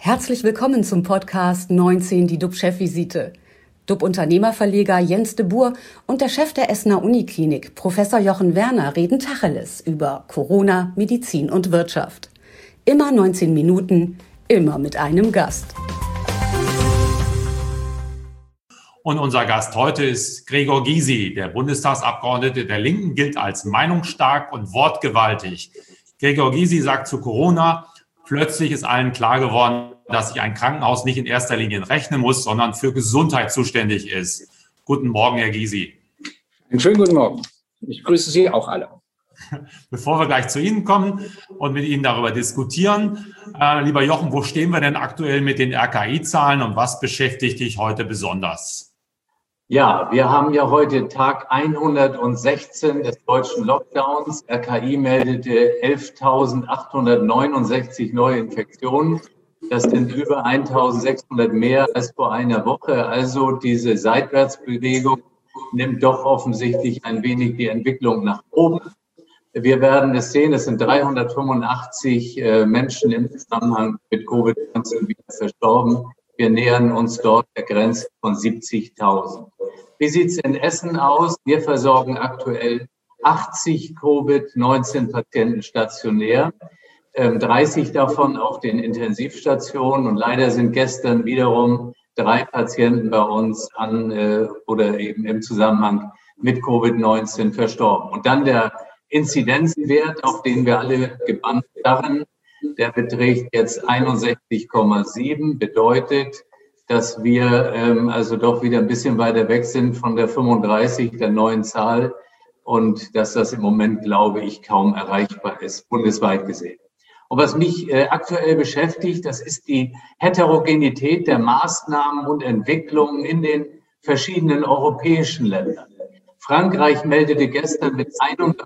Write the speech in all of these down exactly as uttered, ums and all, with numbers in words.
Herzlich willkommen zum Podcast neunzehn, die D U B-Chefvisite. D U B-Unternehmerverleger Jens de Boer und der Chef der Essener Uniklinik, Professor Jochen Werner, reden Tacheles über Corona, Medizin und Wirtschaft. Immer neunzehn Minuten, immer mit einem Gast. Und unser Gast heute ist Gregor Gysi, der Bundestagsabgeordnete der Linken, gilt als meinungsstark und wortgewaltig. Gregor Gysi sagt zu Corona: Plötzlich ist allen klar geworden, dass sich ein Krankenhaus nicht in erster Linie rechnen muss, sondern für Gesundheit zuständig ist. Guten Morgen, Herr Gysi. Einen schönen guten Morgen. Ich grüße Sie auch alle. Bevor wir gleich zu Ihnen kommen und mit Ihnen darüber diskutieren, äh, lieber Jochen, wo stehen wir denn aktuell mit den R K I-Zahlen und was beschäftigt dich heute besonders? Ja, wir haben ja heute Tag hundertsechzehn des deutschen Lockdowns. R K I meldete elftausendachthundertneunundsechzig neue Infektionen. Das sind über eintausendsechshundert mehr als vor einer Woche. Also diese Seitwärtsbewegung nimmt doch offensichtlich ein wenig die Entwicklung nach oben. Wir werden es sehen, es sind dreihundertfünfundachtzig äh, Menschen im Zusammenhang mit Covid neunzehn wieder verstorben. Wir nähern uns dort der Grenze von siebzigtausend. Wie sieht es in Essen aus? Wir versorgen aktuell achtzig Covid neunzehn Patienten stationär, ähm, dreißig davon auf den Intensivstationen. Und leider sind gestern wiederum drei Patienten bei uns an äh, oder eben im Zusammenhang mit Covid neunzehn verstorben. Und dann der Inzidenzwert, auf den wir alle gebannt starren, der beträgt jetzt einundsechzig Komma sieben, bedeutet, dass wir ähm, also doch wieder ein bisschen weiter weg sind von der fünfunddreißig, der neuen Zahl, und dass das im Moment, glaube ich, kaum erreichbar ist, bundesweit gesehen. Und was mich äh, aktuell beschäftigt, das ist die Heterogenität der Maßnahmen und Entwicklungen in den verschiedenen europäischen Ländern. Frankreich meldete gestern mit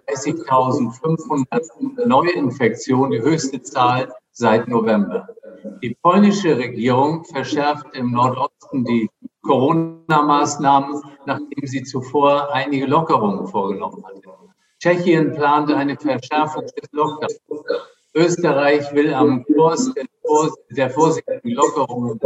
einunddreißigtausendfünfhundert Neuinfektionen die höchste Zahl seit November. Die polnische Regierung verschärft im Nordosten die Corona-Maßnahmen, nachdem sie zuvor einige Lockerungen vorgenommen hatte. Tschechien plante eine Verschärfung des Lockdowns. Österreich will am Kurs der vorsichtigen Lockerungen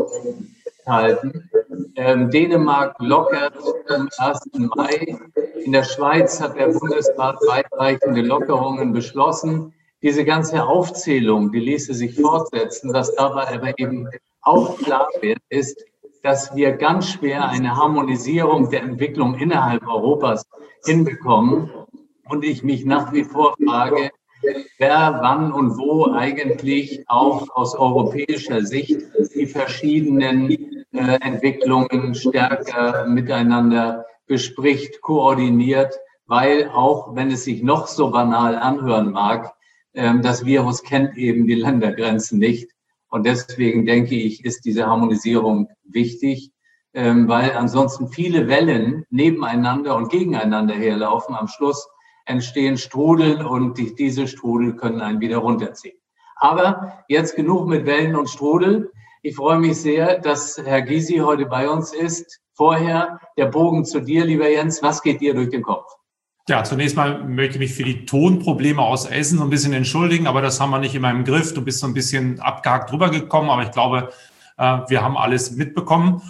halten. Ähm, Dänemark lockert am ersten Mai. In der Schweiz hat der Bundesrat weitreichende Lockerungen beschlossen. Diese ganze Aufzählung, die ließe sich fortsetzen. Was dabei aber eben auch klar wird, ist, dass wir ganz schwer eine Harmonisierung der Entwicklung innerhalb Europas hinbekommen. Und ich mich nach wie vor frage, wer, wann und wo eigentlich auch aus europäischer Sicht die verschiedenen äh, Entwicklungen stärker miteinander bespricht, koordiniert, weil auch wenn es sich noch so banal anhören mag, äh, das Virus kennt eben die Ländergrenzen nicht. Und deswegen denke ich, ist diese Harmonisierung wichtig, äh, weil ansonsten viele Wellen nebeneinander und gegeneinander herlaufen. Am Schluss entstehen Strudel und die, diese Strudel können einen wieder runterziehen. Aber jetzt genug mit Wellen und Strudel. Ich freue mich sehr, dass Herr Gysi heute bei uns ist. Vorher der Bogen zu dir, lieber Jens. Was geht dir durch den Kopf? Ja, zunächst mal möchte ich mich für die Tonprobleme aus Essen so ein bisschen entschuldigen, aber das haben wir nicht immer im Griff. Du bist so ein bisschen abgehakt drüber gekommen, aber ich glaube, wir haben alles mitbekommen.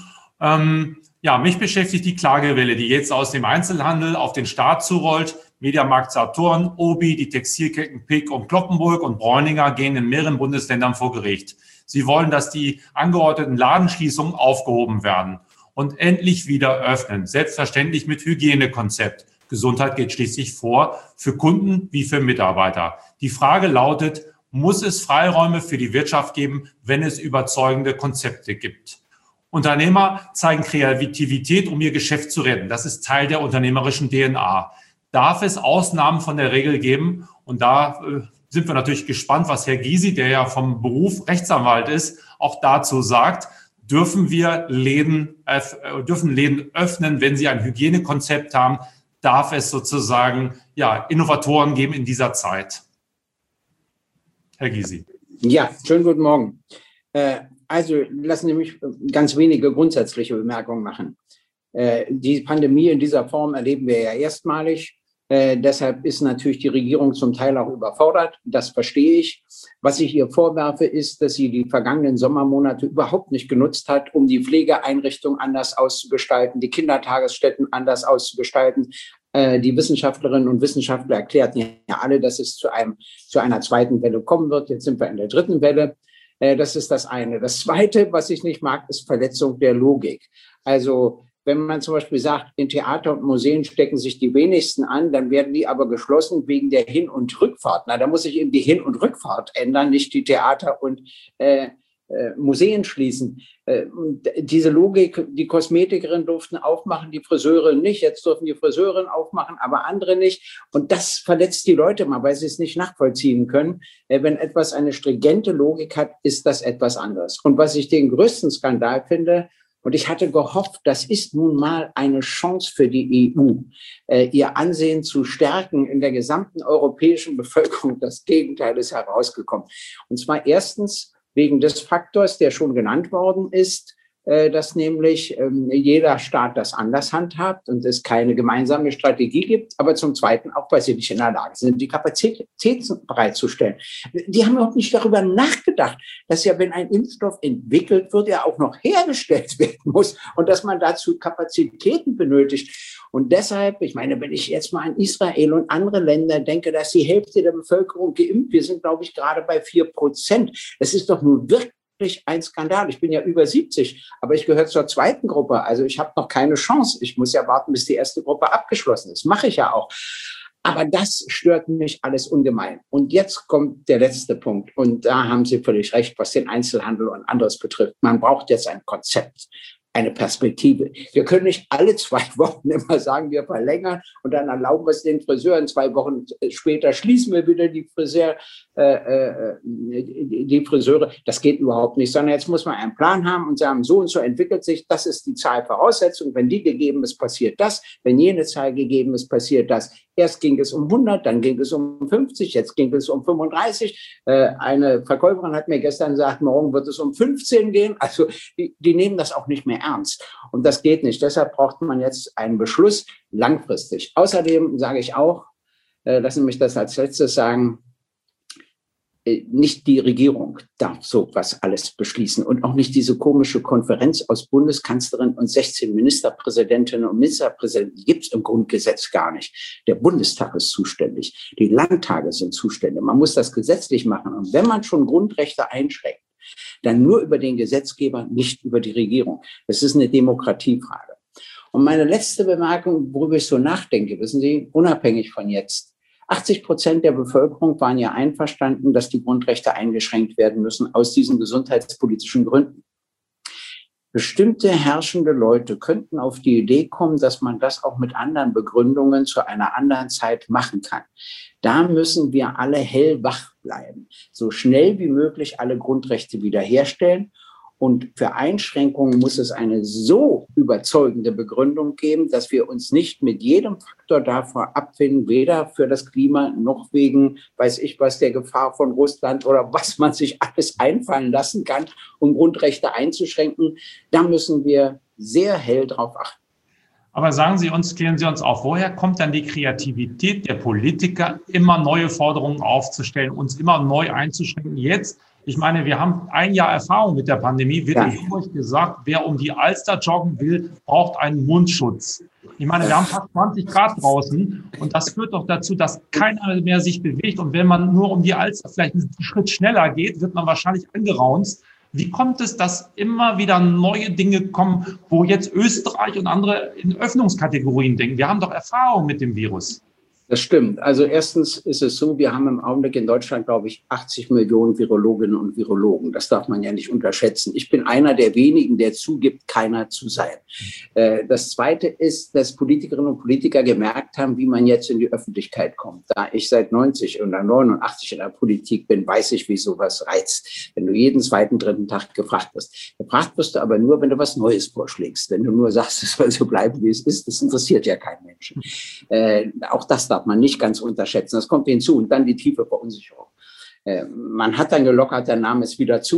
Ja, mich beschäftigt die Klagewelle, die jetzt aus dem Einzelhandel auf den Staat zurollt. Mediamarkt Saturn, Obi, die Textilketten Pick und Kloppenburg und Bräuninger gehen in mehreren Bundesländern vor Gericht. Sie wollen, dass die angeordneten Ladenschließungen aufgehoben werden und endlich wieder öffnen. Selbstverständlich mit Hygienekonzept. Gesundheit geht schließlich vor, für Kunden wie für Mitarbeiter. Die Frage lautet, muss es Freiräume für die Wirtschaft geben, wenn es überzeugende Konzepte gibt? Unternehmer zeigen Kreativität, um ihr Geschäft zu retten. Das ist Teil der unternehmerischen D N A. Darf es Ausnahmen von der Regel geben? Und da äh, sind wir natürlich gespannt, was Herr Gysi, der ja vom Beruf Rechtsanwalt ist, auch dazu sagt. Dürfen wir Läden, äh, dürfen Läden öffnen, wenn sie ein Hygienekonzept haben? Darf es sozusagen ja, Innovatoren geben in dieser Zeit? Herr Gysi. Ja, schönen guten Morgen. Äh, also lassen Sie mich ganz wenige grundsätzliche Bemerkungen machen. Äh, die Pandemie in dieser Form erleben wir ja erstmalig. Äh, deshalb ist natürlich die Regierung zum Teil auch überfordert. Das verstehe ich. Was ich ihr vorwerfe, ist, dass sie die vergangenen Sommermonate überhaupt nicht genutzt hat, um die Pflegeeinrichtungen anders auszugestalten, die Kindertagesstätten anders auszugestalten. Äh, die Wissenschaftlerinnen und Wissenschaftler erklärten ja alle, dass es zu einem, zu einer zweiten Welle kommen wird. Jetzt sind wir in der dritten Welle. Äh, das ist das eine. Das zweite, was ich nicht mag, ist Verletzung der Logik. Also, wenn man zum Beispiel sagt, in Theater und Museen stecken sich die wenigsten an, dann werden die aber geschlossen wegen der Hin- und Rückfahrt. Na, da muss ich eben die Hin- und Rückfahrt ändern, nicht die Theater und äh, äh, Museen schließen. Äh, und diese Logik, die Kosmetikerinnen durften aufmachen, die Friseure nicht. Jetzt dürfen die Friseurinnen aufmachen, aber andere nicht. Und das verletzt die Leute mal, weil sie es nicht nachvollziehen können. Äh, wenn etwas eine stringente Logik hat, ist das etwas anderes. Und was ich den größten Skandal finde, und ich hatte gehofft, das ist nun mal eine Chance für die E U, äh, ihr Ansehen zu stärken in der gesamten europäischen Bevölkerung. Das Gegenteil ist herausgekommen. Und zwar erstens wegen des Faktors, der schon genannt worden ist, äh, dass nämlich ähm, jeder Staat das anders handhabt und es keine gemeinsame Strategie gibt, aber zum Zweiten auch, weil sie nicht in der Lage sind, die Kapazitäten bereitzustellen. Die haben überhaupt nicht darüber nachgedacht, dass ja, wenn ein Impfstoff entwickelt wird, er auch noch hergestellt werden muss und dass man dazu Kapazitäten benötigt. Und deshalb, ich meine, wenn ich jetzt mal an Israel und andere Länder denke, dass die Hälfte der Bevölkerung geimpft, wir sind, glaube ich, gerade bei vier Prozent. Das ist doch nun wirklich ein Skandal. Ich bin ja über siebzig, aber ich gehöre zur zweiten Gruppe. Also ich habe noch keine Chance. Ich muss ja warten, bis die erste Gruppe abgeschlossen ist. Mache ich ja auch. Aber das stört mich alles ungemein. Und jetzt kommt der letzte Punkt. Und da haben Sie völlig recht, was den Einzelhandel und anderes betrifft. Man braucht jetzt ein Konzept, eine Perspektive. Wir können nicht alle zwei Wochen immer sagen, wir verlängern und dann erlauben wir es den Friseuren. Zwei Wochen später schließen wir wieder die Friseur, äh, äh, die Friseure. Das geht überhaupt nicht, sondern jetzt muss man einen Plan haben und sagen, so und so entwickelt sich, das ist die Zahlvoraussetzung. Wenn die gegeben ist, passiert das. Wenn jene Zahl gegeben ist, passiert das. Erst ging es um hundert, dann ging es um fünfzig, jetzt ging es um fünfunddreißig. Äh, eine Verkäuferin hat mir gestern gesagt, morgen wird es um fünfzehn gehen. Also die, die nehmen das auch nicht mehr ernst. Und das geht nicht. Deshalb braucht man jetzt einen Beschluss langfristig. Außerdem sage ich auch, äh, lassen Sie mich das als letztes sagen, äh, nicht die Regierung darf so was alles beschließen und auch nicht diese komische Konferenz aus Bundeskanzlerin und sechzehn Ministerpräsidentinnen und Ministerpräsidenten. Die gibt es im Grundgesetz gar nicht. Der Bundestag ist zuständig. Die Landtage sind zuständig. Man muss das gesetzlich machen. Und wenn man schon Grundrechte einschränkt, dann nur über den Gesetzgeber, nicht über die Regierung. Das ist eine Demokratiefrage. Und meine letzte Bemerkung, worüber ich so nachdenke, wissen Sie, unabhängig von jetzt, achtzig Prozent der Bevölkerung waren ja einverstanden, dass die Grundrechte eingeschränkt werden müssen aus diesen gesundheitspolitischen Gründen. Bestimmte herrschende Leute könnten auf die Idee kommen, dass man das auch mit anderen Begründungen zu einer anderen Zeit machen kann. Da müssen wir alle hellwach bleiben, so schnell wie möglich alle Grundrechte wiederherstellen. Und für Einschränkungen muss es eine so überzeugende Begründung geben, dass wir uns nicht mit jedem Faktor davor abfinden, weder für das Klima noch wegen, weiß ich was, der Gefahr von Russland oder was man sich alles einfallen lassen kann, um Grundrechte einzuschränken. Da müssen wir sehr hell drauf achten. Aber sagen Sie uns, klären Sie uns auf, woher kommt dann die Kreativität der Politiker, immer neue Forderungen aufzustellen, uns immer neu einzuschränken? Jetzt, ich meine, wir haben ein Jahr Erfahrung mit der Pandemie, wird ja euch gesagt, wer um die Alster joggen will, braucht einen Mundschutz. Ich meine, wir haben fast zwanzig Grad draußen und das führt doch dazu, dass keiner mehr sich bewegt. Und wenn man nur um die Alster vielleicht einen Schritt schneller geht, wird man wahrscheinlich angeraunzt. Wie kommt es, dass immer wieder neue Dinge kommen, wo jetzt Österreich und andere in Öffnungskategorien denken? Wir haben doch Erfahrung mit dem Virus. Das stimmt. Also erstens ist es so, wir haben im Augenblick in Deutschland, glaube ich, achtzig Millionen Virologinnen und Virologen. Das darf man ja nicht unterschätzen. Ich bin einer der wenigen, der zugibt, keiner zu sein. Das Zweite ist, dass Politikerinnen und Politiker gemerkt haben, wie man jetzt in die Öffentlichkeit kommt. Da ich seit neunzig oder neunundachtzig in der Politik bin, weiß ich, wie sowas reizt. Wenn du jeden zweiten, dritten Tag gefragt wirst. Gefragt wirst du aber nur, wenn du was Neues vorschlägst. Wenn du nur sagst, es soll so bleiben, wie es ist, das interessiert ja keinen Menschen. Äh, auch das darf man nicht ganz unterschätzen. Das kommt hinzu. Und dann die tiefe Verunsicherung. Äh, man hat dann gelockert, dann nahm es wieder zu.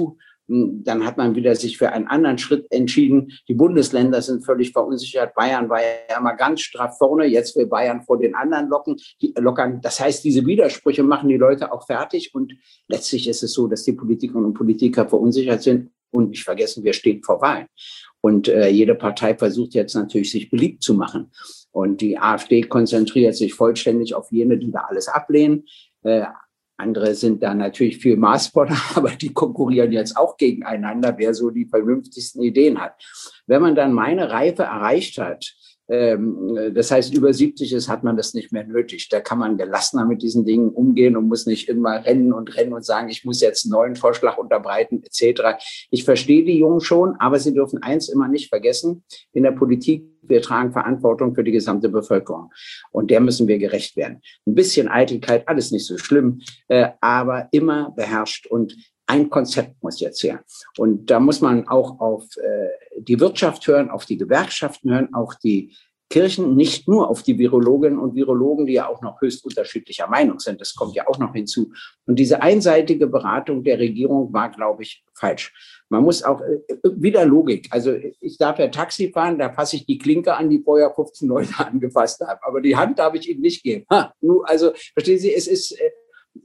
Dann hat man wieder sich für einen anderen Schritt entschieden. Die Bundesländer sind völlig verunsichert. Bayern war ja immer ganz straff vorne. Jetzt will Bayern vor den anderen locken, die, lockern. Das heißt, diese Widersprüche machen die Leute auch fertig. Und letztlich ist es so, dass die Politikerinnen und Politiker verunsichert sind. Und nicht vergessen, wir stehen vor Wahlen. Und äh, jede Partei versucht jetzt natürlich, sich beliebt zu machen. Und die AfD konzentriert sich vollständig auf jene, die da alles ablehnen. Äh, Andere sind da natürlich viel maßvoller, aber die konkurrieren jetzt auch gegeneinander, wer so die vernünftigsten Ideen hat. Wenn man dann meine Reife erreicht hat, ähm, das heißt über siebzig ist, hat man das nicht mehr nötig. Da kann man gelassener mit diesen Dingen umgehen und muss nicht immer rennen und rennen und sagen, ich muss jetzt einen neuen Vorschlag unterbreiten et cetera. Ich verstehe die Jungen schon, aber sie dürfen eins immer nicht vergessen, in der Politik, wir tragen Verantwortung für die gesamte Bevölkerung. Und der müssen wir gerecht werden. Ein bisschen Eitelkeit, alles nicht so schlimm, äh, aber immer beherrscht. Und ein Konzept muss jetzt her. Und da muss man auch auf äh, die Wirtschaft hören, auf die Gewerkschaften hören, auch die Kirchen, nicht nur auf die Virologinnen und Virologen, die ja auch noch höchst unterschiedlicher Meinung sind. Das kommt ja auch noch hinzu. Und diese einseitige Beratung der Regierung war, glaube ich, falsch. Man muss auch äh, wieder Logik. Also ich darf ja Taxi fahren, da fasse ich die Klinke an, die vorher fünfzehn Leute angefasst haben. Aber die Hand darf ich ihnen nicht geben. Ha, nur, also verstehen Sie, es ist, äh,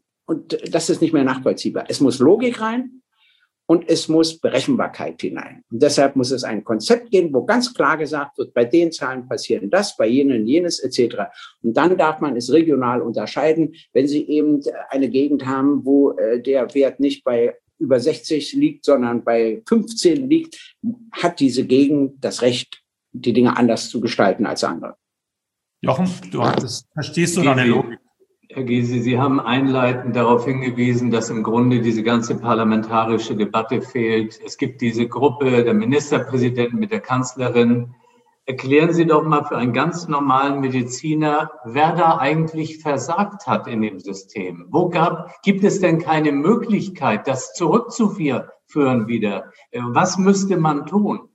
und das ist nicht mehr nachvollziehbar. Es muss Logik rein. Und es muss Berechenbarkeit hinein. Und deshalb muss es ein Konzept geben, wo ganz klar gesagt wird, bei den Zahlen passieren das, bei jenen jenes et cetera. Und dann darf man es regional unterscheiden. Wenn Sie eben eine Gegend haben, wo der Wert nicht bei über sechzig liegt, sondern bei fünfzehn liegt, hat diese Gegend das Recht, die Dinge anders zu gestalten als andere. Jochen, du hattest, verstehst du deine Logik? Herr Gysi, Sie haben einleitend darauf hingewiesen, dass im Grunde diese ganze parlamentarische Debatte fehlt. Es gibt diese Gruppe der Ministerpräsidenten mit der Kanzlerin. Erklären Sie doch mal für einen ganz normalen Mediziner, wer da eigentlich versagt hat in dem System. Wo gab, gibt es denn keine Möglichkeit, das zurückzuführen wieder? Was müsste man tun?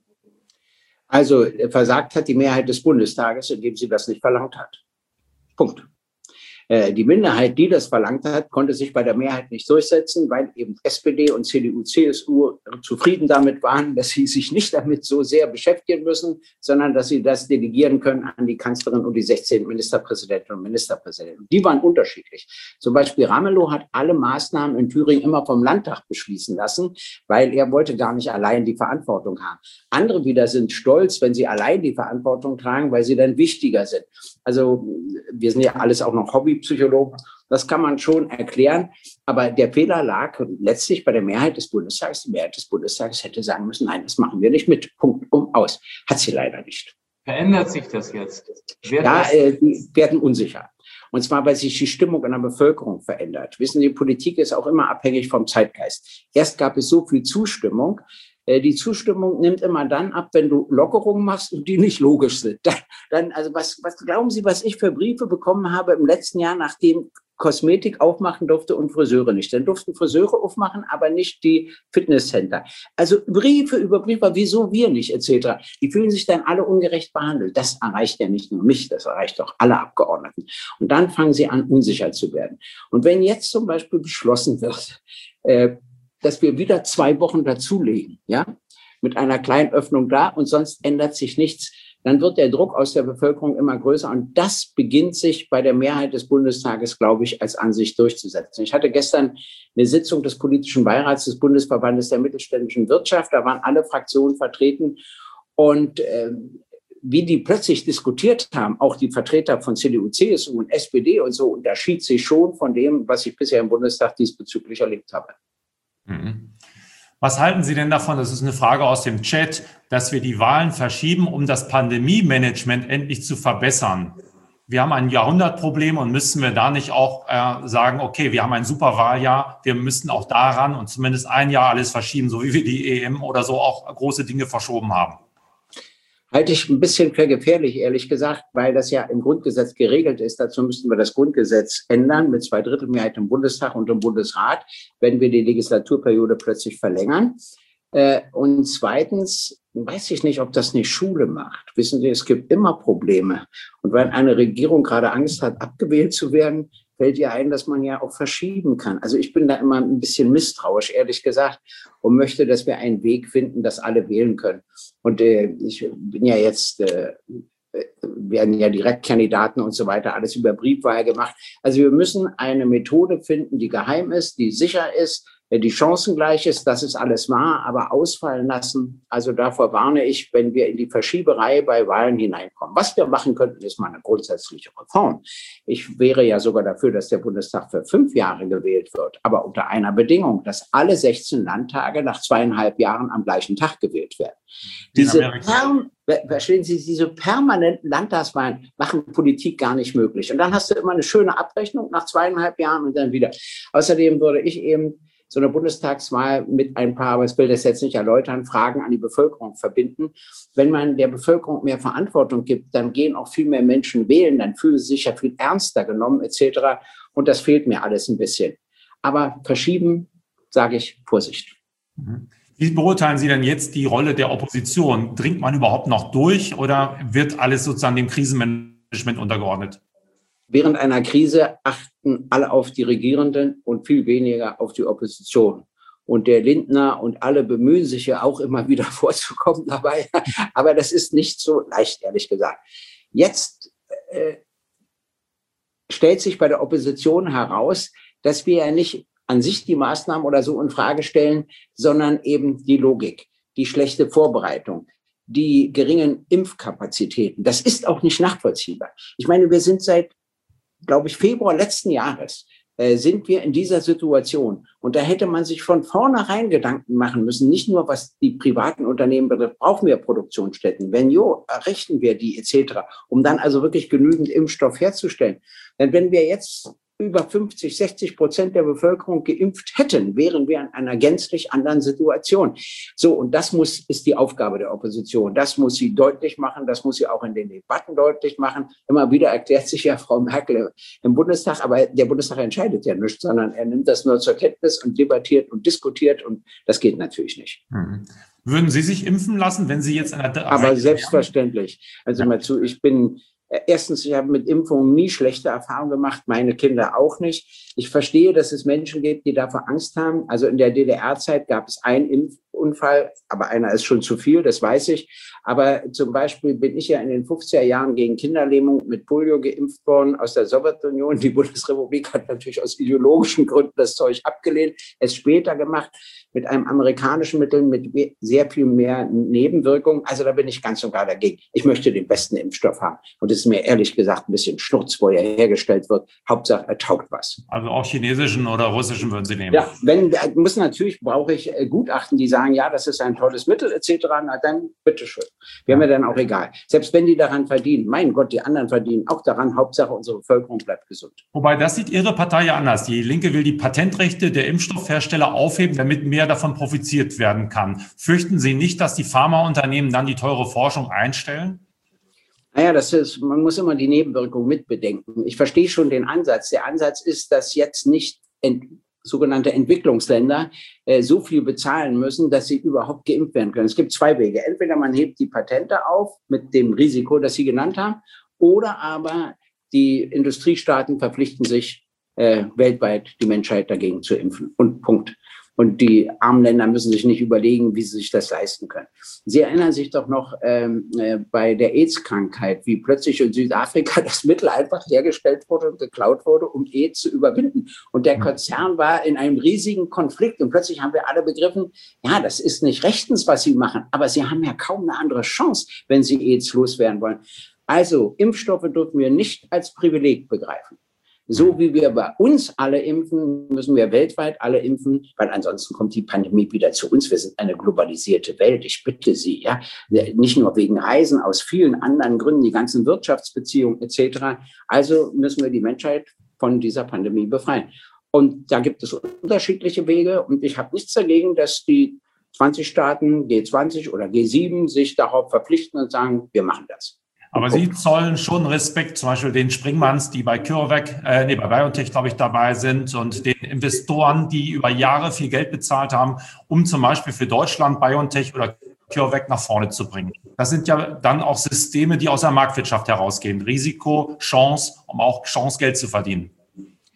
Also versagt hat die Mehrheit des Bundestages, indem sie das nicht verlangt hat. Punkt. Die Minderheit, die das verlangt hat, konnte sich bei der Mehrheit nicht durchsetzen, weil eben S P D und C D U, C S U zufrieden damit waren, dass sie sich nicht damit so sehr beschäftigen müssen, sondern dass sie das delegieren können an die Kanzlerin und die sechzehn Ministerpräsidentinnen und Ministerpräsidenten. Die waren unterschiedlich. Zum Beispiel Ramelow hat alle Maßnahmen in Thüringen immer vom Landtag beschließen lassen, weil er wollte gar nicht allein die Verantwortung haben. Andere wieder sind stolz, wenn sie allein die Verantwortung tragen, weil sie dann wichtiger sind. Also wir sind ja alles auch noch Hobbypsychologen. Das kann man schon erklären. Aber der Fehler lag letztlich bei der Mehrheit des Bundestages. Die Mehrheit des Bundestages hätte sagen müssen, nein, das machen wir nicht mit. Punkt, um, aus. Hat sie leider nicht. Verändert sich das jetzt? Wird ja, das äh, die werden unsicher. Und zwar, weil sich die Stimmung in der Bevölkerung verändert. Wissen Sie, Politik ist auch immer abhängig vom Zeitgeist. Erst gab es so viel Zustimmung. Die Zustimmung nimmt immer dann ab, wenn du Lockerungen machst und die nicht logisch sind. Dann, dann also was, was glauben Sie, was ich für Briefe bekommen habe im letzten Jahr, nachdem Kosmetik aufmachen durfte und Friseure nicht. Dann durften Friseure aufmachen, aber nicht die Fitnesscenter. Also Briefe über Briefe, wieso wir nicht, et cetera. Die fühlen sich dann alle ungerecht behandelt. Das erreicht ja nicht nur mich, das erreicht auch alle Abgeordneten. Und dann fangen sie an, unsicher zu werden. Und wenn jetzt zum Beispiel beschlossen wird, äh, dass wir wieder zwei Wochen dazulegen, ja, mit einer kleinen Öffnung da und sonst ändert sich nichts, dann wird der Druck aus der Bevölkerung immer größer. Und das beginnt sich bei der Mehrheit des Bundestages, glaube ich, als Ansicht durchzusetzen. Ich hatte gestern eine Sitzung des politischen Beirats des Bundesverbandes der mittelständischen Wirtschaft. Da waren alle Fraktionen vertreten. Und äh, wie die plötzlich diskutiert haben, auch die Vertreter von C D U, C S U und S P D und so, unterschied sich schon von dem, was ich bisher im Bundestag diesbezüglich erlebt habe. Was halten Sie denn davon, das ist eine Frage aus dem Chat, dass wir die Wahlen verschieben, um das Pandemie-Management endlich zu verbessern? Wir haben ein Jahrhundertproblem und müssen wir da nicht auch äh, sagen, okay, wir haben ein super Wahljahr, wir müssten auch daran und zumindest ein Jahr alles verschieben, so wie wir die E M oder so auch große Dinge verschoben haben? Halte ich ein bisschen für gefährlich, ehrlich gesagt, weil das ja im Grundgesetz geregelt ist. Dazu müssten wir das Grundgesetz ändern mit Zweidrittelmehrheit im Bundestag und im Bundesrat, wenn wir die Legislaturperiode plötzlich verlängern. Und zweitens weiß ich nicht, ob das nicht Schule macht. Wissen Sie, es gibt immer Probleme. Und wenn eine Regierung gerade Angst hat, abgewählt zu werden, fällt ihr ein, dass man ja auch verschieben kann. Also ich bin da immer ein bisschen misstrauisch, ehrlich gesagt, und möchte, dass wir einen Weg finden, dass alle wählen können. Und äh, ich bin ja jetzt, äh, werden ja Direktkandidaten und so weiter, alles über Briefwahl gemacht. Also wir müssen eine Methode finden, die geheim ist, die sicher ist, die chancengleich ist, das ist alles wahr, aber ausfallen lassen. Also davor warne ich, wenn wir in die Verschieberei bei Wahlen hineinkommen. Was wir machen könnten, ist mal eine grundsätzliche Reform. Ich wäre ja sogar dafür, dass der Bundestag für fünf Jahre gewählt wird, aber unter einer Bedingung, dass alle sechzehn Landtage nach zweieinhalb Jahren am gleichen Tag gewählt werden. Diese, perm, verstehen Sie, diese permanenten Landtagswahlen machen Politik gar nicht möglich. Und dann hast du immer eine schöne Abrechnung nach zweieinhalb Jahren und dann wieder. Außerdem würde ich eben so eine Bundestagswahl mit ein paar, aber ich will das jetzt nicht erläutern, Fragen an die Bevölkerung verbinden. Wenn man der Bevölkerung mehr Verantwortung gibt, dann gehen auch viel mehr Menschen wählen, dann fühlen sie sich ja viel ernster genommen et cetera. Und das fehlt mir alles ein bisschen. Aber verschieben, sage ich, Vorsicht. Wie beurteilen Sie denn jetzt die Rolle der Opposition? Dringt man überhaupt noch durch oder wird alles sozusagen dem Krisenmanagement untergeordnet? Während einer Krise achten alle auf die Regierenden und viel weniger auf die Opposition. Und der Lindner und alle bemühen sich ja auch immer wieder vorzukommen dabei. Aber das ist nicht so leicht, ehrlich gesagt. Jetzt äh, stellt sich bei der Opposition heraus, dass wir ja nicht an sich die Maßnahmen oder so in Frage stellen, sondern eben die Logik, die schlechte Vorbereitung, die geringen Impfkapazitäten. Das ist auch nicht nachvollziehbar. Ich meine, wir sind seit, glaube ich, Februar letzten Jahres äh, sind wir in dieser Situation. Und da hätte man sich von vornherein Gedanken machen müssen, nicht nur was die privaten Unternehmen betrifft, brauchen wir Produktionsstätten. Wenn jo, errichten wir die et cetera, um dann also wirklich genügend Impfstoff herzustellen. Denn wenn wir jetzt über fünfzig, sechzig Prozent der Bevölkerung geimpft hätten, wären wir in einer gänzlich anderen Situation. So, und das muss, ist die Aufgabe der Opposition. Das muss sie deutlich machen. Das muss sie auch in den Debatten deutlich machen. Immer wieder erklärt sich ja Frau Merkel im Bundestag, aber der Bundestag entscheidet ja nichts, sondern er nimmt das nur zur Kenntnis und debattiert und diskutiert und das geht natürlich nicht. Mhm. Würden Sie sich impfen lassen, wenn Sie jetzt in der... Aber selbstverständlich. Also mal zu, ich bin... Erstens, ich habe mit Impfungen nie schlechte Erfahrungen gemacht, meine Kinder auch nicht. Ich verstehe, dass es Menschen gibt, die davor Angst haben. Also in der D D R-Zeit gab es einen Impfunfall, aber einer ist schon zu viel, das weiß ich. Aber zum Beispiel bin ich ja in den fünfziger Jahren gegen Kinderlähmung mit Polio geimpft worden aus der Sowjetunion. Die Bundesrepublik hat natürlich aus ideologischen Gründen das Zeug abgelehnt, es später gemacht mit einem amerikanischen Mittel mit sehr viel mehr Nebenwirkungen. Also da bin ich ganz und gar dagegen. Ich möchte den besten Impfstoff haben. Und es ist mir ehrlich gesagt ein bisschen Schnurz, wo er hergestellt wird. Hauptsache, er taugt was. Also auch chinesischen oder russischen würden Sie nehmen? Ja, wenn, muss natürlich, brauche ich Gutachten, die sagen, ja, das ist ein tolles Mittel et cetera. Na dann, bitteschön. Wäre mir dann auch egal. Selbst wenn die daran verdienen. Mein Gott, die anderen verdienen auch daran. Hauptsache, unsere Bevölkerung bleibt gesund. Wobei, das sieht Ihre Partei ja anders. Die Linke will die Patentrechte der Impfstoffhersteller aufheben, damit mehr davon profitiert werden kann. Fürchten Sie nicht, dass die Pharmaunternehmen dann die teure Forschung einstellen? Naja, das ist, man muss immer die Nebenwirkung mitbedenken. Ich verstehe schon den Ansatz. Der Ansatz ist, dass jetzt nicht ent, sogenannte Entwicklungsländer äh, so viel bezahlen müssen, dass sie überhaupt geimpft werden können. Es gibt zwei Wege. Entweder man hebt die Patente auf mit dem Risiko, das Sie genannt haben, oder aber die Industriestaaten verpflichten sich, äh, weltweit die Menschheit dagegen zu impfen. Und Punkt. Und die armen Länder müssen sich nicht überlegen, wie sie sich das leisten können. Sie erinnern sich doch noch ähm, äh, bei der AIDS-Krankheit, wie plötzlich in Südafrika das Mittel einfach hergestellt wurde und geklaut wurde, um AIDS zu überwinden. Und der Konzern war in einem riesigen Konflikt. Und plötzlich haben wir alle begriffen, ja, das ist nicht rechtens, was sie machen. Aber sie haben ja kaum eine andere Chance, wenn sie AIDS loswerden wollen. Also Impfstoffe dürfen wir nicht als Privileg begreifen. So wie wir bei uns alle impfen, müssen wir weltweit alle impfen, weil ansonsten kommt die Pandemie wieder zu uns. Wir sind eine globalisierte Welt. Ich bitte Sie, ja, nicht nur wegen Reisen, aus vielen anderen Gründen, die ganzen Wirtschaftsbeziehungen et cetera. Also müssen wir die Menschheit von dieser Pandemie befreien. Und da gibt es unterschiedliche Wege. Und ich habe nichts dagegen, dass die zwanzig Staaten, G zwanzig oder G sieben, sich darauf verpflichten und sagen, wir machen das. Aber Sie zollen schon Respekt, zum Beispiel den Springmanns, die bei CureVac, äh, nee, bei BioNTech, glaube ich, dabei sind und den Investoren, die über Jahre viel Geld bezahlt haben, um zum Beispiel für Deutschland BioNTech oder CureVac nach vorne zu bringen. Das sind ja dann auch Systeme, die aus der Marktwirtschaft herausgehen. Risiko, Chance, um auch Chance, Geld zu verdienen.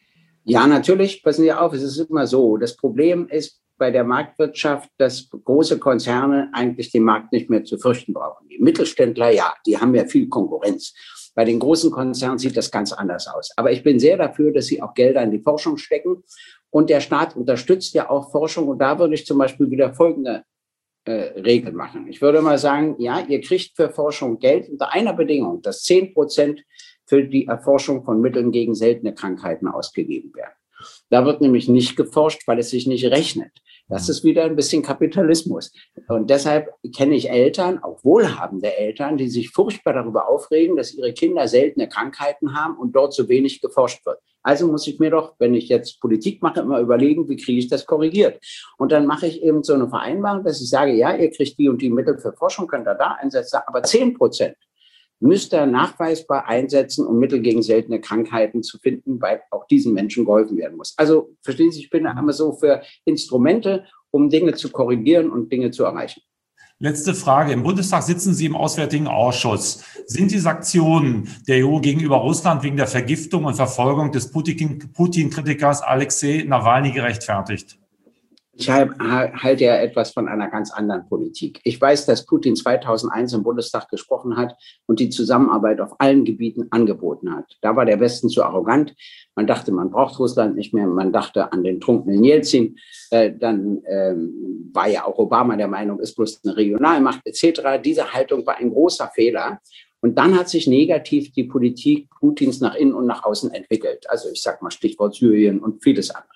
Ja, natürlich, passen Sie auf, es ist immer so. Das Problem ist bei der Marktwirtschaft, dass große Konzerne eigentlich den Markt nicht mehr zu fürchten brauchen. Die Mittelständler, ja, die haben ja viel Konkurrenz. Bei den großen Konzernen sieht das ganz anders aus. Aber ich bin sehr dafür, dass sie auch Gelder in die Forschung stecken. Und der Staat unterstützt ja auch Forschung. Und da würde ich zum Beispiel wieder folgende äh, Regel machen. Ich würde mal sagen, ja, ihr kriegt für Forschung Geld unter einer Bedingung, dass zehn Prozent für die Erforschung von Mitteln gegen seltene Krankheiten ausgegeben werden. Da wird nämlich nicht geforscht, weil es sich nicht rechnet. Das ist wieder ein bisschen Kapitalismus. Und deshalb kenne ich Eltern, auch wohlhabende Eltern, die sich furchtbar darüber aufregen, dass ihre Kinder seltene Krankheiten haben und dort so wenig geforscht wird. Also muss ich mir doch, wenn ich jetzt Politik mache, immer überlegen, wie kriege ich das korrigiert? Und dann mache ich eben so eine Vereinbarung, dass ich sage, ja, ihr kriegt die und die Mittel für Forschung, könnt ihr da einsetzen, aber zehn Prozent müsst ihr nachweisbar einsetzen, um Mittel gegen seltene Krankheiten zu finden, weil auch diesen Menschen geholfen werden muss. Also verstehen Sie, ich bin da immer so für Instrumente, um Dinge zu korrigieren und Dinge zu erreichen. Letzte Frage. Im Bundestag sitzen Sie im Auswärtigen Ausschuss. Sind die Sanktionen der E U gegenüber Russland wegen der Vergiftung und Verfolgung des Putin-Kritikers Alexei Nawalny gerechtfertigt? Ich halte ja etwas von einer ganz anderen Politik. Ich weiß, dass Putin zweitausendeins im Bundestag gesprochen hat und die Zusammenarbeit auf allen Gebieten angeboten hat. Da war der Westen zu arrogant. Man dachte, man braucht Russland nicht mehr. Man dachte an den trunkenen Jelzin. Äh, dann ähm, war ja auch Obama der Meinung, ist bloß eine Regionalmacht et cetera. Diese Haltung war ein großer Fehler. Und dann hat sich negativ die Politik Putins nach innen und nach außen entwickelt. Also ich sage mal Stichwort Syrien und vieles andere.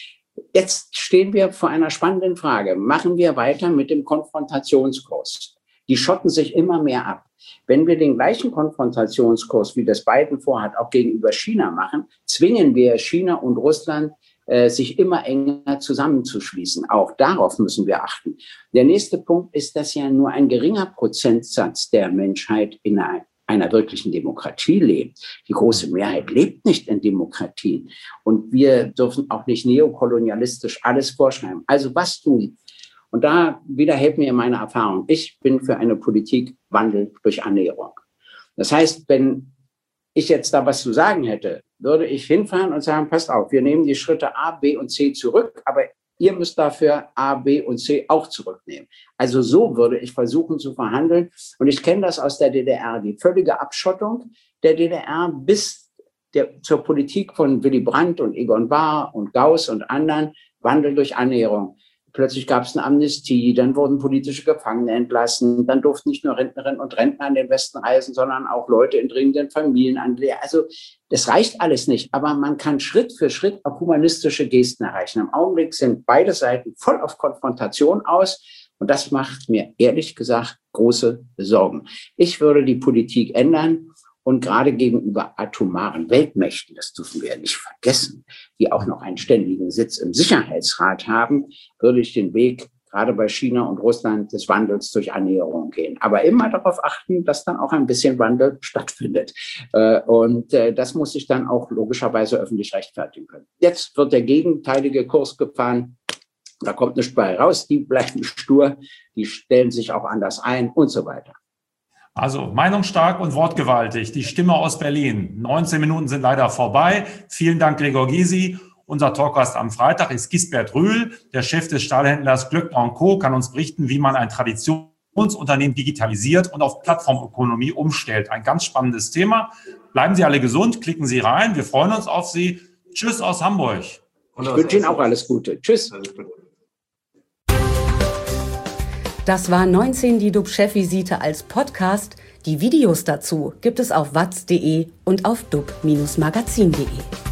Jetzt stehen wir vor einer spannenden Frage. Machen wir weiter mit dem Konfrontationskurs? Die schotten sich immer mehr ab. Wenn wir den gleichen Konfrontationskurs, wie das Biden vorhat, auch gegenüber China machen, zwingen wir China und Russland, äh, sich immer enger zusammenzuschließen. Auch darauf müssen wir achten. Der nächste Punkt ist, dass ja nur ein geringer Prozentsatz der Menschheit in einer einer wirklichen Demokratie lebt. Die große Mehrheit lebt nicht in Demokratien. Und wir dürfen auch nicht neokolonialistisch alles vorschreiben. Also was tun? Und da wieder hält mir meine Erfahrung. Ich bin für eine Politikwandel durch Annäherung. Das heißt, wenn ich jetzt da was zu sagen hätte, würde ich hinfahren und sagen, passt auf, wir nehmen die Schritte A, B und C zurück, aber ihr müsst dafür A, B und C auch zurücknehmen. Also so würde ich versuchen zu verhandeln. Und ich kenne das aus der D D R, die völlige Abschottung der D D R bis der, zur Politik von Willy Brandt und Egon Bahr und Gauss und anderen, Wandel durch Annäherung. Plötzlich gab es eine Amnestie, dann wurden politische Gefangene entlassen, dann durften nicht nur Rentnerinnen und Rentner an den Westen reisen, sondern auch Leute in dringenden Familien an. Also das reicht alles nicht, aber man kann Schritt für Schritt auch humanistische Gesten erreichen. Im Augenblick sind beide Seiten voll auf Konfrontation aus und das macht mir ehrlich gesagt große Sorgen. Ich würde die Politik ändern. Und gerade gegenüber atomaren Weltmächten, das dürfen wir ja nicht vergessen, die auch noch einen ständigen Sitz im Sicherheitsrat haben, würde ich den Weg gerade bei China und Russland des Wandels durch Annäherung gehen. Aber immer darauf achten, dass dann auch ein bisschen Wandel stattfindet. Und das muss sich dann auch logischerweise öffentlich rechtfertigen können. Jetzt wird der gegenteilige Kurs gefahren. Da kommt nichts bei raus. Die bleiben stur, die stellen sich auch anders ein und so weiter. Also meinungsstark und wortgewaltig. Die Stimme aus Berlin. neunzehn Minuten sind leider vorbei. Vielen Dank, Gregor Gysi. Unser Talkgast am Freitag ist Gisbert Rühl, der Chef des Stahlhändlers Glöckner und Co., kann uns berichten, wie man ein Traditionsunternehmen digitalisiert und auf Plattformökonomie umstellt. Ein ganz spannendes Thema. Bleiben Sie alle gesund, klicken Sie rein. Wir freuen uns auf Sie. Tschüss aus Hamburg. Ich wünsche Ihnen auch alles Gute. Tschüss. Das war neunzehn die D U B-Chefvisite als Podcast. Die Videos dazu gibt es auf watz punkt de und auf dub Bindestrich magazin punkt de.